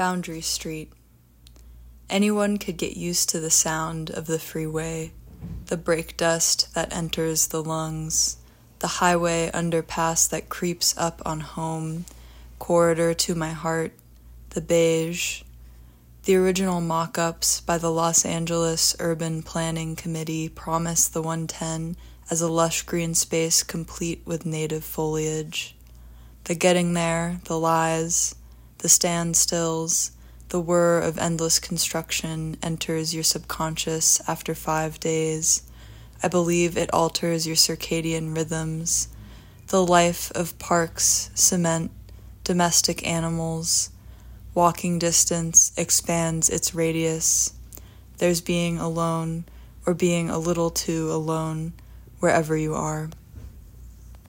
Boundary Street. Anyone could get used to the sound of the freeway, the brake dust that enters the lungs, the highway underpass that creeps up on home, corridor to my heart, the beige. The original mock-ups by the Los Angeles Urban Planning Committee promise the 110 as a lush green space complete with native foliage. The getting there, the lies, the standstills, the whir of endless construction enters your subconscious after 5 days. I believe it alters your circadian rhythms. The life of parks, cement, domestic animals. Walking distance expands its radius. There's being alone, or being a little too alone, wherever you are.